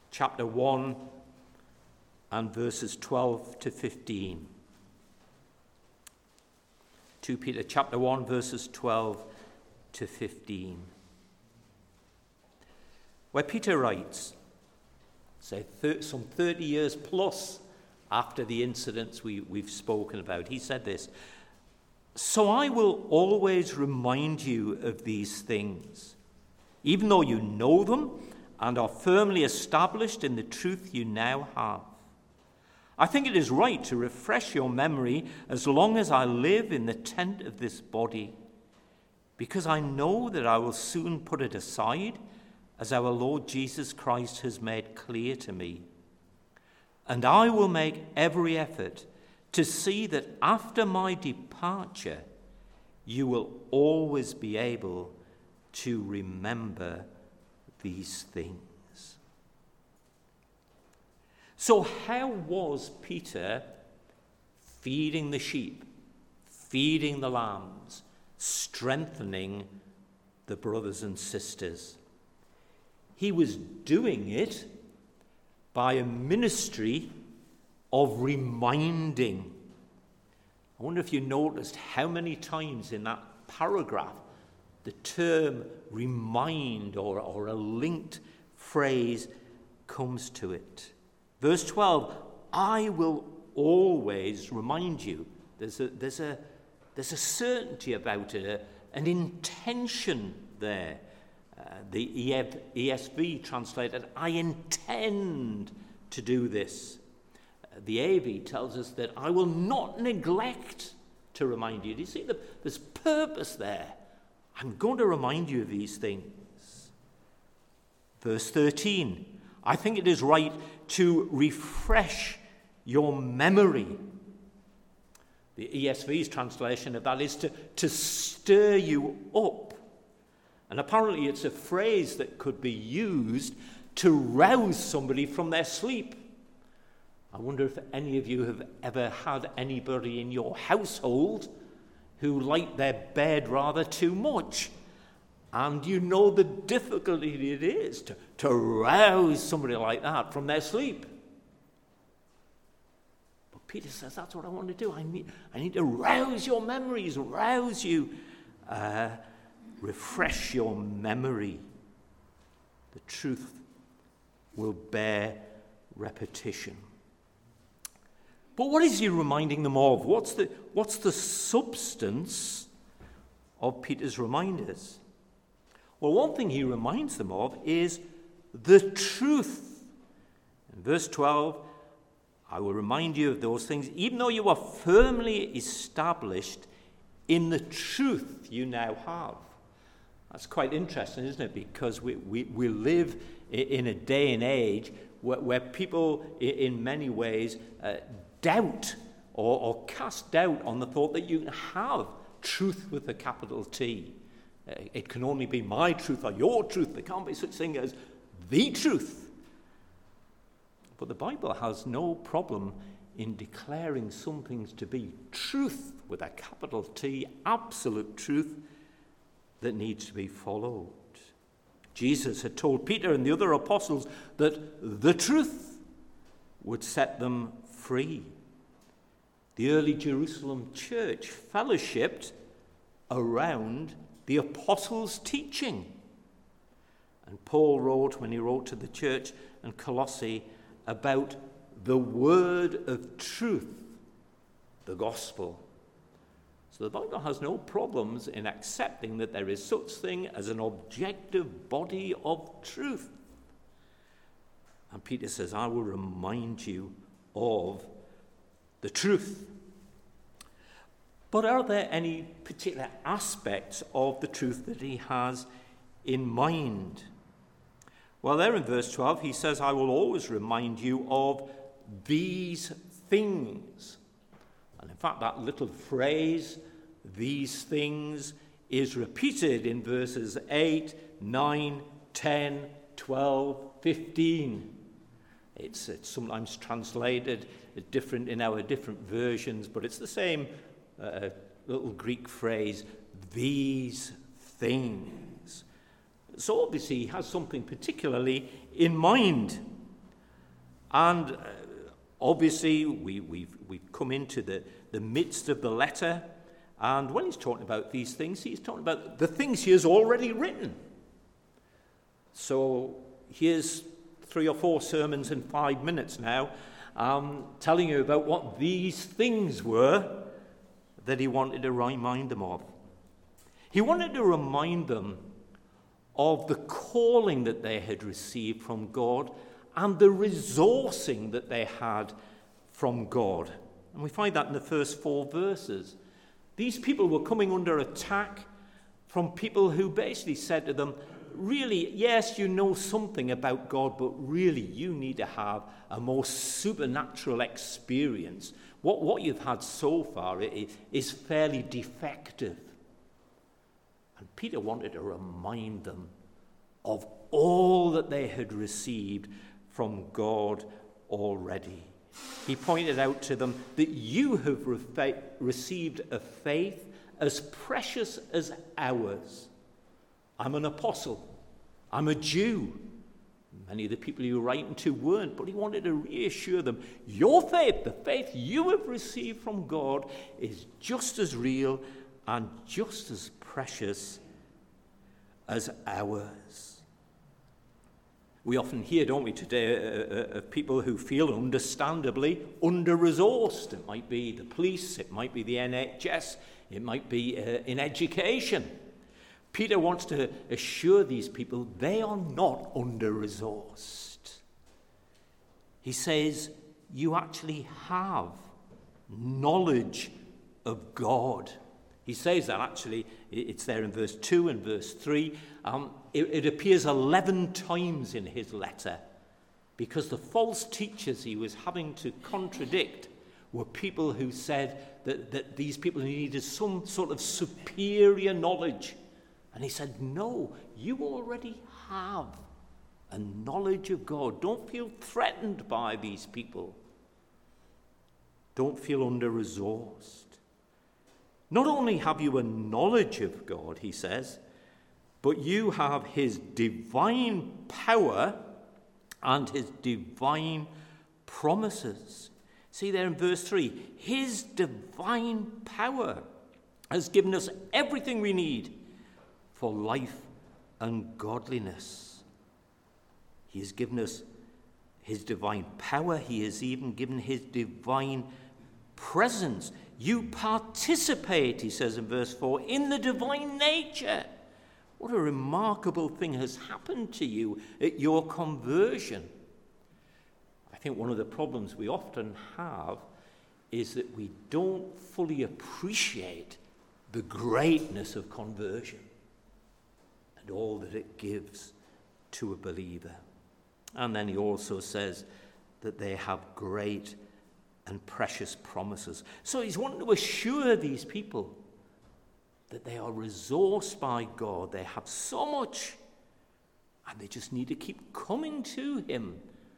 chapter 1 and verses 12 to 15. 2 Peter chapter 1, verses 12 to 15. Where Peter writes, say some 30 years plus after the incidents we've spoken about, he said this: "So I will always remind you of these things, even though you know them and are firmly established in the truth you now have. I think it is right to refresh your memory as long as I live in the tent of this body, because I know that I will soon put it aside, as our Lord Jesus Christ has made clear to me. And I will make every effort to see that after my departure, you will always be able to remember these things." So how was Peter feeding the sheep, feeding the lambs, strengthening the brothers and sisters? He was doing it by a ministry of reminding. I wonder if you noticed how many times in that paragraph the term remind or a linked phrase comes to it. Verse 12, "I will always remind you." There's a certainty about it, an intention there. The ESV translated, "I intend to do this." The AV tells us that I will not neglect to remind you. Do you see there's purpose there? I'm going to remind you of these things. Verse 13, "I think it is right to refresh your memory." The ESV's translation of that is to stir you up. And apparently it's a phrase that could be used to rouse somebody from their sleep. I wonder if any of you have ever had anybody in your household who liked their bed rather too much. And you know the difficulty it is to rouse somebody like that from their sleep. But Peter says, that's what I want to do. I need to rouse your memories, rouse you, refresh your memory. The truth will bear repetition. But what is he reminding them of? What's the substance of Peter's reminders? Well, one thing he reminds them of is the truth. In verse 12, "I will remind you of those things, even though you are firmly established in the truth you now have." That's quite interesting, isn't it? Because we live in a day and age where people, in many ways, doubt or cast doubt on the thought that you can have truth with a capital T. It can only be my truth or your truth. There can't be such thing as the truth. But the Bible has no problem in declaring some things to be truth with a capital T, absolute truth that needs to be followed. Jesus had told Peter and the other apostles that the truth would set them free. The early Jerusalem church fellowshipped around the apostles' teaching. And Paul wrote, when he wrote to the church in Colossae, about the word of truth, the gospel. So the Bible has no problems in accepting that there is such thing as an objective body of truth. And Peter says, I will remind you of the truth. But are there any particular aspects of the truth that he has in mind? Well, there in verse 12, he says, I will always remind you of these things. And in fact, that little phrase, these things, is repeated in verses 8, 9, 10, 12, 15. It's sometimes translated different in our different versions, but it's the same little Greek phrase, these things. So obviously he has something particularly in mind. And obviously, we've come into the midst of the letter. And when he's talking about these things, he's talking about the things he has already written. So here's 3 or 4 sermons in 5 minutes now, telling you about what these things were that he wanted to remind them of. He wanted to remind them of the calling that they had received from God and the resourcing that they had from God. And we find that in the first 4 verses. These people were coming under attack from people who basically said to them, really, yes, you know something about God, but really you need to have a more supernatural experience. What you've had so far is fairly defective. And Peter wanted to remind them of all that they had received from God already. He pointed out to them that you have received a faith as precious as ours. I'm an apostle. I'm a Jew. Many of the people he was writing to weren't, but he wanted to reassure them, your faith, the faith you have received from God, is just as real and just as precious as ours. We often hear, don't we, today, of people who feel understandably under-resourced. It might be the police, it might be the NHS, it might be in education. Peter wants to assure these people they are not under-resourced. He says, you actually have knowledge of God. He says that actually, it's there in verse 2 and verse 3. It appears 11 times in his letter because the false teachers he was having to contradict were people who said that these people needed some sort of superior knowledge. And he said, no, you already have a knowledge of God. Don't feel threatened by these people. Don't feel under-resourced. Not only have you a knowledge of God, he says, but you have his divine power and his divine promises. See there in verse 3, his divine power has given us everything we need for life and godliness. He has given us his divine power. He has even given his divine presence. You participate, he says in verse 4, in the divine nature. What a remarkable thing has happened to you at your conversion. I think one of the problems we often have is that we don't fully appreciate the greatness of conversion and all that it gives to a believer. And then he also says that they have great and precious promises. So he's wanting to assure these people that they are resourced by God. They have so much, and they just need to keep coming to him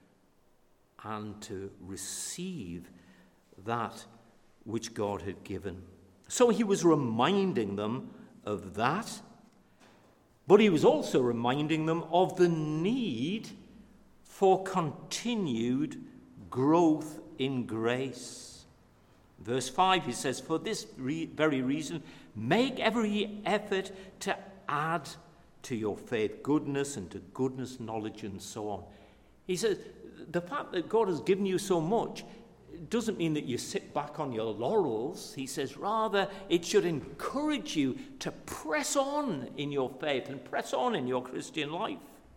and to receive that which God had given. So he was reminding them of that, but he was also reminding them of the need for continued growth in grace. Verse 5, he says, for this very reason, make every effort to add to your faith goodness, and to goodness knowledge, and so on. He says, the fact that God has given you so much doesn't mean that you sit back on your laurels. He says, rather, it should encourage you to press on in your faith and press on in your Christian life.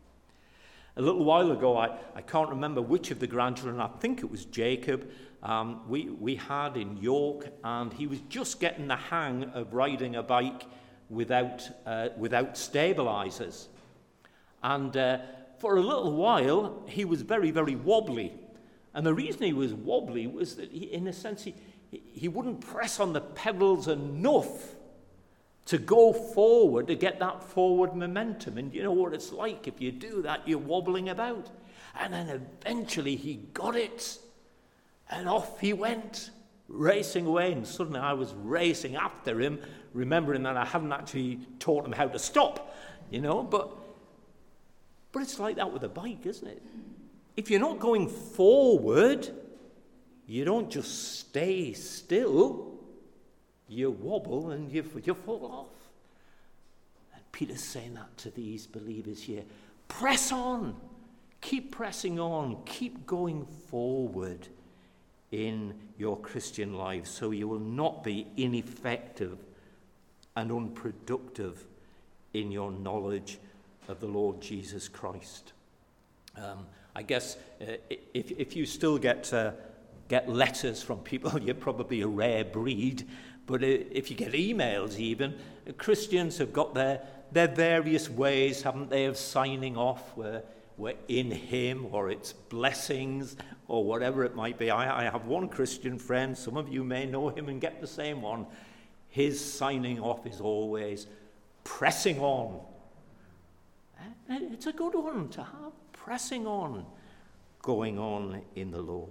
A little while ago, I can't remember which of the grandchildren, I think it was Jacob, we had in York, and he was just getting the hang of riding a bike without stabilizers. And for a little while, he was very, very wobbly. And the reason he was wobbly was that, in a sense, he wouldn't press on the pedals enough to go forward, to get that forward momentum. And you know what it's like. If you do that, you're wobbling about. And then eventually he got it. And off he went, racing away. And suddenly I was racing after him, remembering that I hadn't actually taught him how to stop, you know. But it's like that with a bike, isn't it? if you're not going forward, you don't just stay still. You wobble and you fall off. And Peter's saying that to these believers here. Press on. Keep pressing on. Keep going forward in your Christian life so you will not be ineffective and unproductive in your knowledge of the Lord Jesus Christ. I guess if you still get letters from people, you're probably a rare breed. But if you get emails even, Christians have got their various ways, haven't they, of signing off. We're in him, or it's blessings, or whatever it might be. I have one Christian friend, some of you may know him and get the same one. His signing off is always pressing on. It's a good one to have, pressing on, going on in the Lord.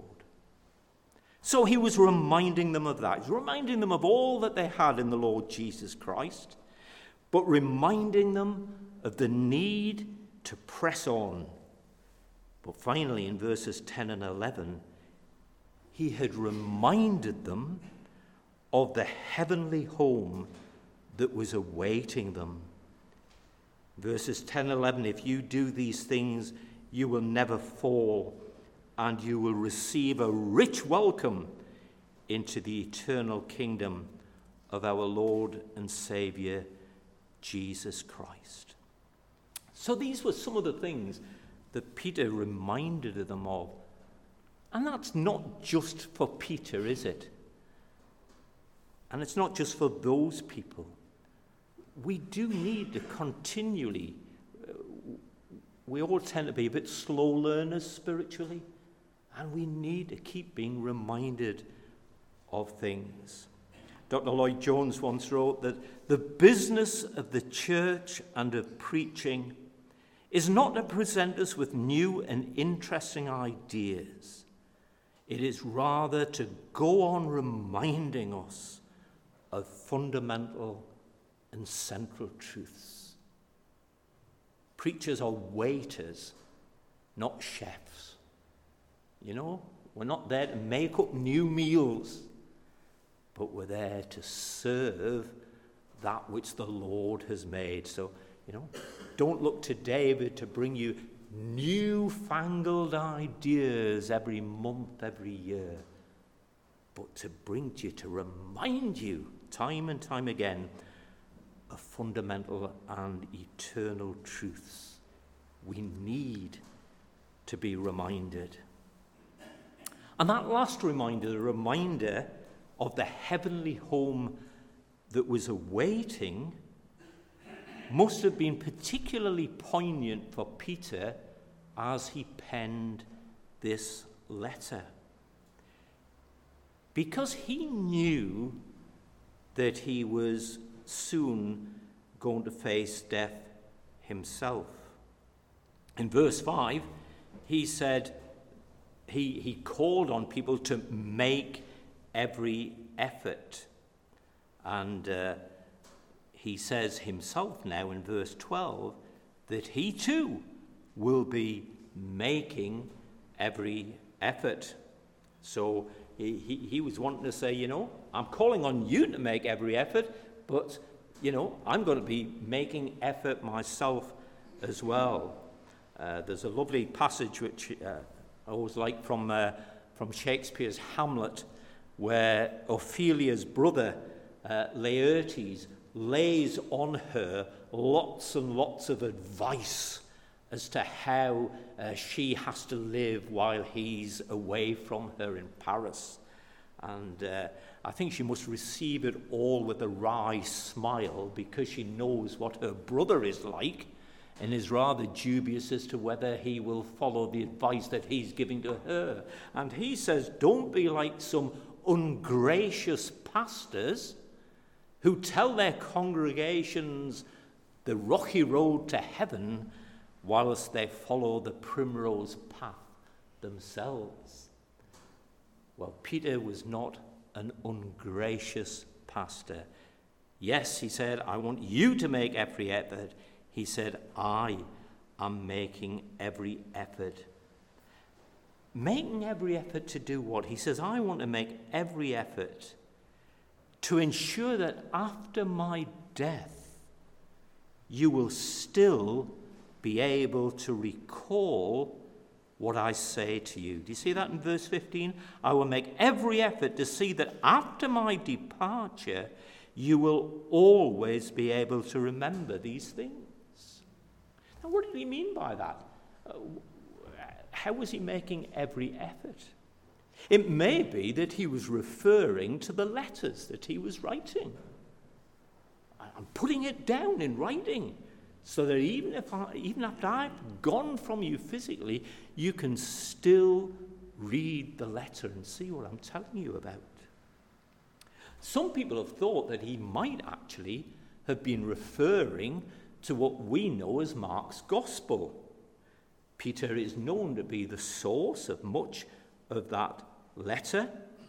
So he was reminding them of that. He was reminding them of all that they had in the Lord Jesus Christ, but reminding them of the need to press on. But finally, in verses 10 and 11, he had reminded them of the heavenly home that was awaiting them. Verses 10 and 11, if you do these things, you will never fall, and you will receive a rich welcome into the eternal kingdom of our Lord and Saviour, Jesus Christ. So these were some of the things that Peter reminded them of. And that's not just for Peter, is it? And it's not just for those people. We do need to continually, we all tend to be a bit slow learners spiritually, and we need to keep being reminded of things. Dr. Lloyd Jones once wrote that the business of the church and of preaching is not to present us with new and interesting ideas. It is rather to go on reminding us of fundamental and central truths. Preachers are waiters, not chefs. You know, we're not there to make up new meals, but we're there to serve that which the Lord has made. So, you know, don't look to David to bring you newfangled ideas every month, every year, but to bring to you, to remind you time and time again of fundamental and eternal truths. We need to be reminded. And that last reminder, the reminder of the heavenly home that was awaiting, must have been particularly poignant for Peter as he penned this letter. Because he knew that he was soon going to face death himself. In verse 5, he said, he called on people to make every effort. And he says himself now in verse 12 that he too will be making every effort. So he was wanting to say, you know, I'm calling on you to make every effort, but, you know, I'm going to be making effort myself as well. There's a lovely passage which I always like from Shakespeare's Hamlet, where Ophelia's brother, Laertes, lays on her lots and lots of advice as to how she has to live while he's away from her in Paris. And I think she must receive it all with a wry smile, because she knows what her brother is like and is rather dubious as to whether he will follow the advice that he's giving to her. And he says, don't be like some ungracious pastors who tell their congregations the rocky road to heaven whilst they follow the primrose path themselves. Well, Peter was not an ungracious pastor. Yes, he said, I want you to make every effort. He said, I am making every effort. making every effort to do what? He says, I want to make every effort to ensure that after my death, you will still be able to recall what I say to you. Do you see that in verse 15? I will make every effort to see that after my departure, you will always be able to remember these things. Now, what did he mean by that? How was he making every effort? It may be that he was referring to the letters that he was writing. I'm putting it down in writing so that even after I've gone from you physically, you can still read the letter and see what I'm telling you about. Some people have thought that he might actually have been referring to what we know as Mark's Gospel. Peter is known to be the source of much of that letter.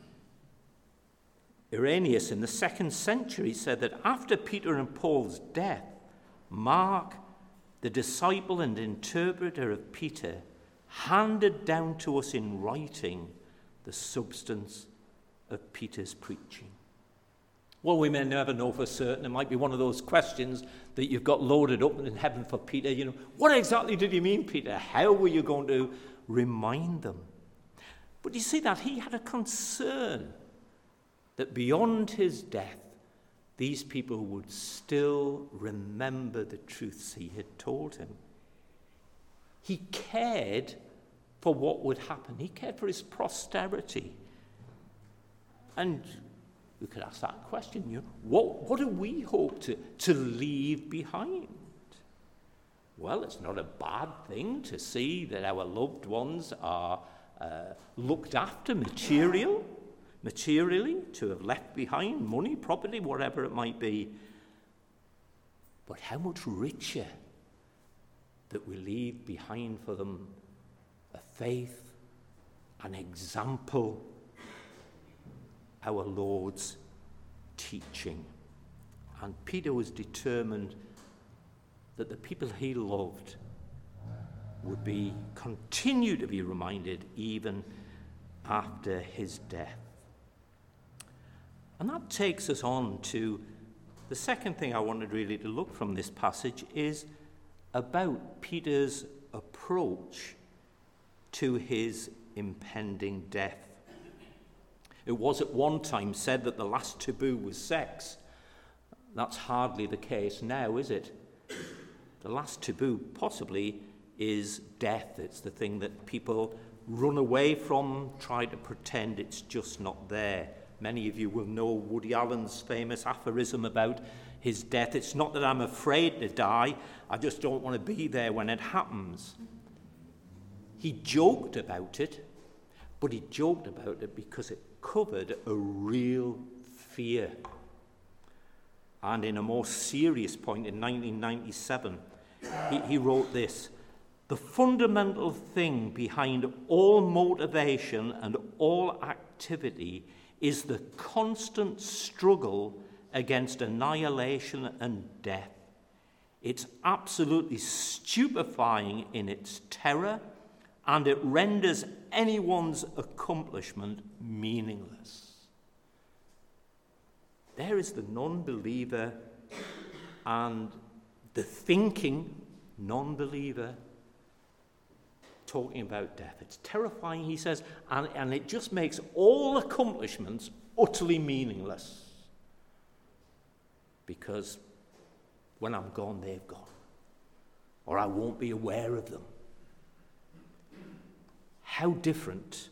Irenaeus in the 2nd century said that after Peter and Paul's death, Mark, the disciple and interpreter of Peter, handed down to us in writing the substance of Peter's preaching. Well, we may never know for certain. It might be one of those questions that you've got loaded up in heaven for Peter. What exactly did you mean, Peter? How were you going to remind them? But you see that he had a concern that beyond his death, these people would still remember the truths he had told him. He cared for what would happen. He cared for his posterity. And we could ask that question, what do we hope to leave behind? Well, it's not a bad thing to see that our loved ones are looked after materially, to have left behind money, property, whatever it might be. But how much richer that we leave behind for them a faith, an example, our Lord's teaching. And Peter was determined that the people he loved would continue to be reminded even after his death. And that takes us on to the second thing I wanted really to look from this passage is about Peter's approach to his impending death. It was at one time said that the last taboo was sex. That's hardly the case now, is it? The last taboo possibly is death. It's the thing that people run away from, try to pretend it's just not there. Many of you will know Woody Allen's famous aphorism about his death. It's not that I'm afraid to die, I just don't want to be there when it happens. He joked about it, but he joked about it because it covered a real fear. And in a more serious point, in 1997, he wrote this: the fundamental thing behind all motivation and all activity is the constant struggle against annihilation and death. It's absolutely stupefying in its terror, and it renders anyone's accomplishment meaningless. There is the non-believer and the thinking non-believer talking about death. It's terrifying, he says, and it just makes all accomplishments utterly meaningless. Because when I'm gone, they've gone. Or I won't be aware of them. How different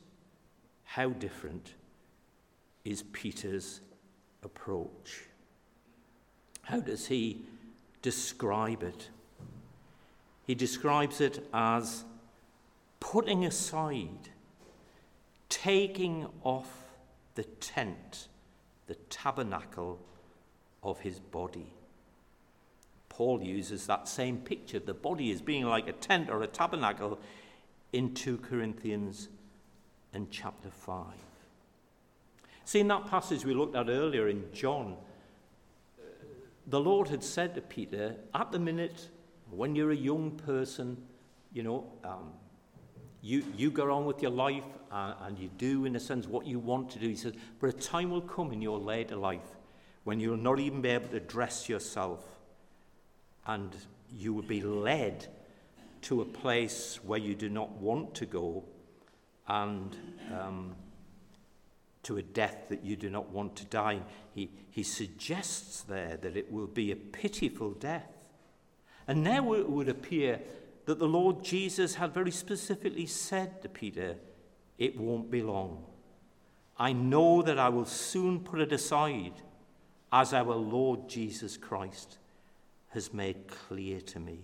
is Peter's approach? How does he describe it? He describes it as putting aside, taking off the tent, the tabernacle of his body. Paul uses that same picture of the body as being like a tent or a tabernacle in 2 Corinthians and chapter 5. See, in that passage we looked at earlier in John, the Lord had said to Peter, at the minute when you're a young person, you go on with your life and you do, in a sense, what you want to do. He says, but a time will come in your later life when you'll not even be able to dress yourself, and you will be led to a place where you do not want to go, and to a death that you do not want to die. He suggests there that it will be a pitiful death. And now it would appear that the Lord Jesus had very specifically said to Peter, it won't be long. I know that I will soon put it aside, as our Lord Jesus Christ has made clear to me.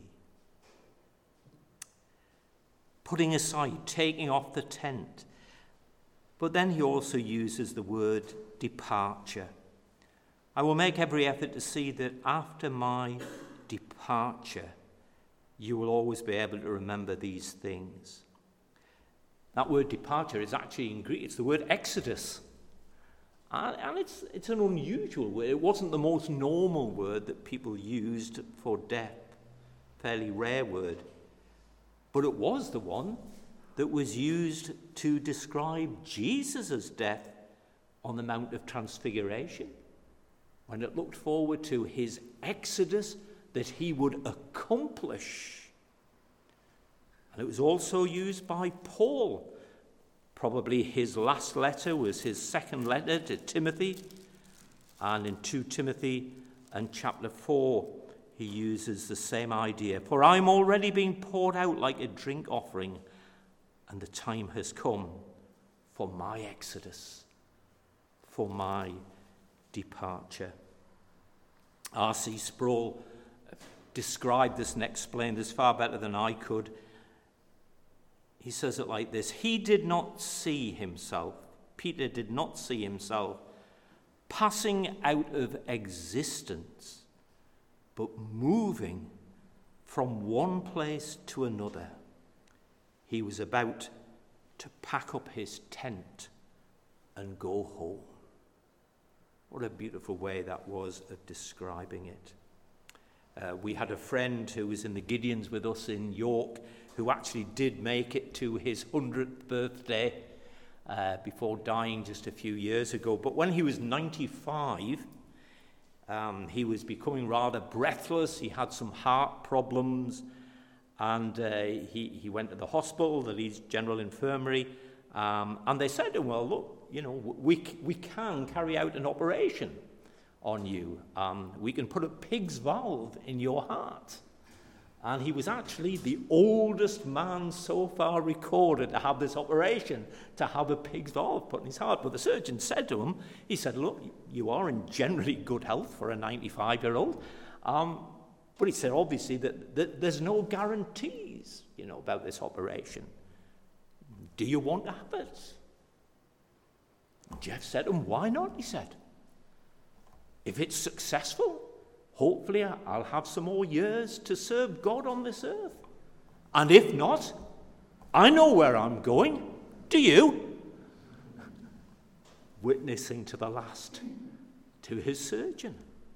Putting aside, taking off the tent. But then he also uses the word departure. I will make every effort to see that after my departure, you will always be able to remember these things. That word departure is actually in Greek, it's the word exodus. And it's an unusual word. It wasn't the most normal word that people used for death. Fairly rare word. But it was the one that was used to describe Jesus' death on the Mount of Transfiguration, when it looked forward to his exodus that he would accomplish. And it was also used by Paul. Probably his last letter was his second letter to Timothy. And in 2 Timothy and chapter 4, he uses the same idea. For I'm already being poured out like a drink offering, and the time has come for my exodus, for my departure. R.C. Sproul described this and explained this far better than I could. He says it like this: he did not see himself, Peter did not see himself passing out of existence, but moving from one place to another. He was about to pack up his tent and go home. What a beautiful way that was of describing it. We had a friend who was in the Gideons with us in York who actually did make it to his 100th birthday before dying just a few years ago. But when he was 95, he was becoming rather breathless. He had some heart problems, and he went to the hospital, the Leeds General Infirmary, and they said to him, well, look, you know, we can carry out an operation on you. We can put a pig's valve in your heart. And he was actually the oldest man so far recorded to have this operation, to have a pig's valve put in his heart. But the surgeon said to him, he said, look, you are in generally good health for a 95-year-old. But he said, obviously, that there's no guarantees, you know, about this operation. Do you want to have it? Jeff said to him, why not? He said, if it's successful, hopefully I'll have some more years to serve God on this earth. And if not, I know where I'm going. Do you? Witnessing to the last to his surgeon.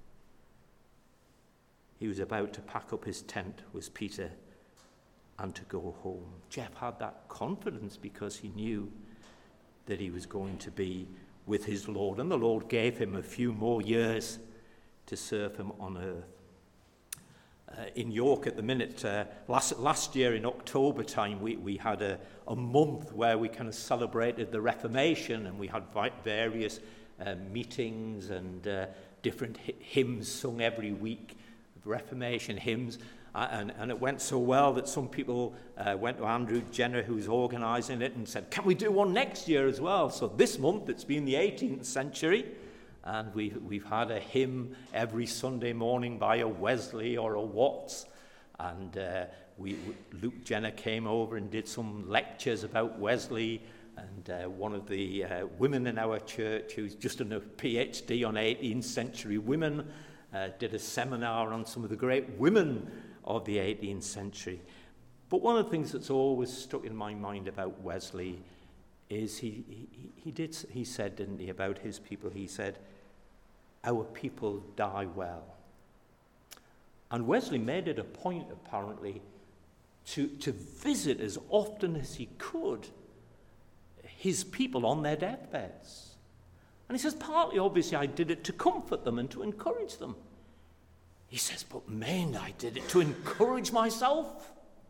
He was about to pack up his tent, was Peter, and to go home. Jeff had that confidence because he knew that he was going to be with his Lord, and the Lord gave him a few more years to serve him on earth. In York at the minute, last year in October time, we had a month where we kind of celebrated the Reformation, and we had various meetings and different hymns sung every week, Reformation hymns. And it went so well that some people went to Andrew Jenner, who's organising it, and said, can we do one next year as well? So this month, it's been the 18th century, and we've had a hymn every Sunday morning by a Wesley or a Watts. And Luke Jenner came over and did some lectures about Wesley. And one of the women in our church, who's just done a PhD on 18th century women, did a seminar on some of the great women of the 18th century. But one of the things that's always stuck in my mind about Wesley is he said, didn't he, about his people, he said, our people die well. And Wesley made it a point, apparently, to visit as often as he could his people on their deathbeds. And he says, partly, obviously, I did it to comfort them and to encourage them. He says, but mainly I did it to encourage myself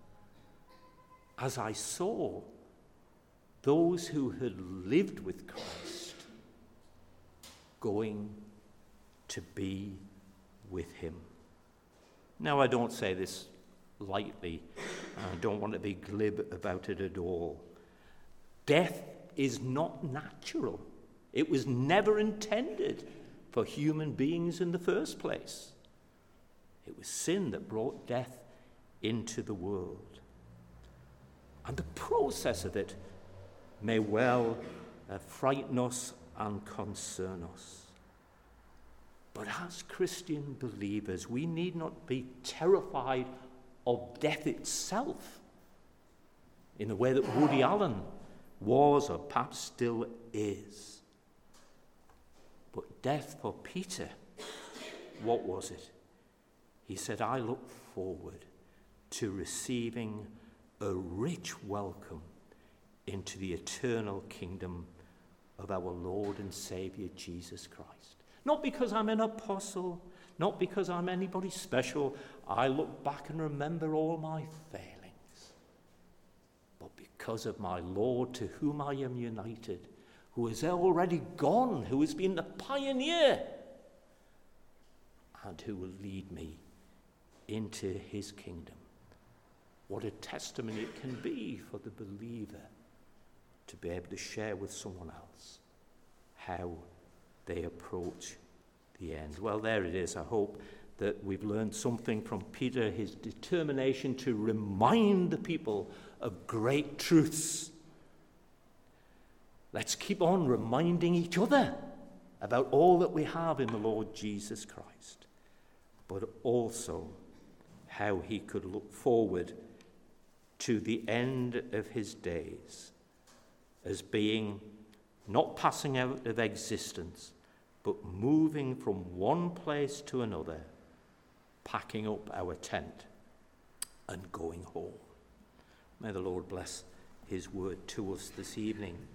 as I saw those who had lived with Christ going to be with him. Now, I don't say this lightly. I don't want to be glib about it at all. Death is not natural. It was never intended for human beings in the first place. It was sin that brought death into the world. And the process of it may well frighten us and concern us. But as Christian believers, we need not be terrified of death itself in the way that Woody Allen was or perhaps still is. But death for Peter, what was it? He said, I look forward to receiving a rich welcome into the eternal kingdom of our Lord and Savior Jesus Christ. Not because I'm an apostle, not because I'm anybody special. I look back and remember all my failings. But because of my Lord, to whom I am united, who is already gone, who has been the pioneer, and who will lead me into his kingdom. What a testimony it can be for the believer to be able to share with someone else how they approach the end. Well, there it is. I hope that we've learned something from Peter, his determination to remind the people of great truths. Let's keep on reminding each other about all that we have in the Lord Jesus Christ, but also how he could look forward to the end of his days as being not passing out of existence, but moving from one place to another, packing up our tent and going home. May the Lord bless his word to us this evening.